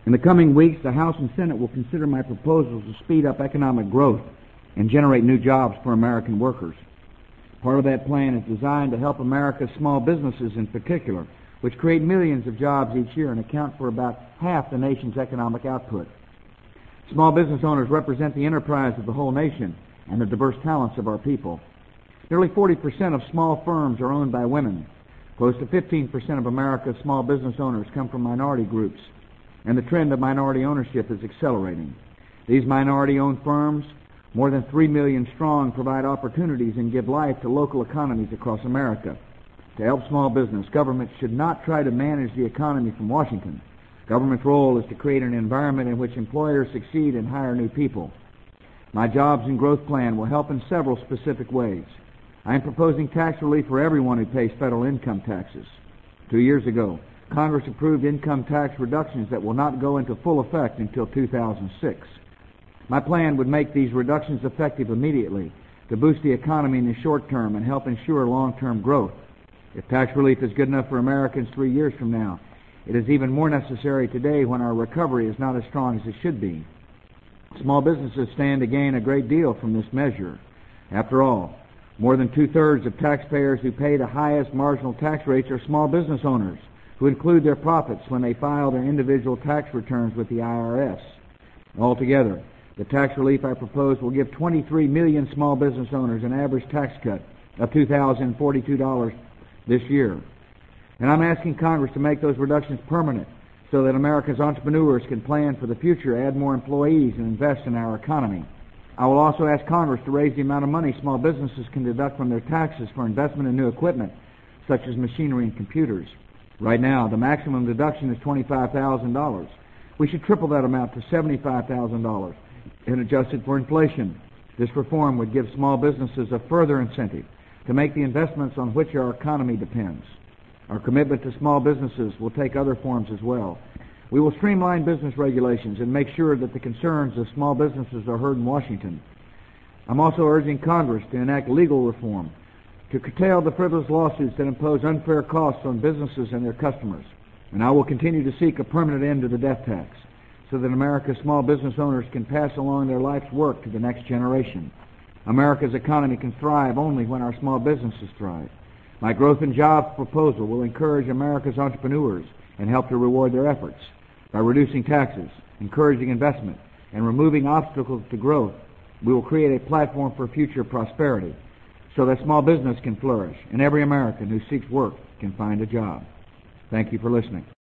In the coming weeks, the House and Senate will consider my proposals to speed up economic growth and generate new jobs for American workers. Part of that plan is designed to help America's small businesses in particular, which create millions of jobs each year and account for about half the nation's economic output. Small business owners represent the enterprise of the whole nation and the diverse talents of our people. Nearly 40% of small firms are owned by women. Close to 15% of America's small business owners come from minority groups, and the trend of minority ownership is accelerating. These minority-owned firms, more than 3 million strong, provide opportunities and give life to local economies across America. To help small business, government should not try to manage the economy from Washington. Government's role is to create an environment in which employers succeed and hire new people. My Jobs and Growth Plan will help in several specific ways. I am proposing tax relief for everyone who pays federal income taxes. 2 years ago, Congress approved income tax reductions that will not go into full effect until 2006. My plan would make these reductions effective immediately to boost the economy in the short term and help ensure long-term growth. If tax relief is good enough for Americans 3 years from now, it is even more necessary today when our recovery is not as strong as it should be. Small businesses stand to gain a great deal from this measure. After all, more than two-thirds of taxpayers who pay the highest marginal tax rates are small business owners who include their profits when they file their individual tax returns with the IRS. Altogether, the tax relief I propose will give 23 million small business owners an average tax cut of $2,042 this year. And I'm asking Congress to make those reductions permanent so that America's entrepreneurs can plan for the future, add more employees, and invest in our economy. I will also ask Congress to raise the amount of money small businesses can deduct from their taxes for investment in new equipment, such as machinery and computers. Right now, the maximum deduction is $25,000. We should triple that amount to $75,000 and adjust it for inflation. This reform would give small businesses a further incentive to make the investments on which our economy depends. Our commitment to small businesses will take other forms as well. We will streamline business regulations and make sure that the concerns of small businesses are heard in Washington. I'm also urging Congress to enact legal reform to curtail the frivolous lawsuits that impose unfair costs on businesses and their customers. And I will continue to seek a permanent end to the death tax so that America's small business owners can pass along their life's work to the next generation. America's economy can thrive only when our small businesses thrive. My growth and jobs proposal will encourage America's entrepreneurs and help to reward their efforts. By reducing taxes, encouraging investment, and removing obstacles to growth, we will create a platform for future prosperity so that small business can flourish and every American who seeks work can find a job. Thank you for listening.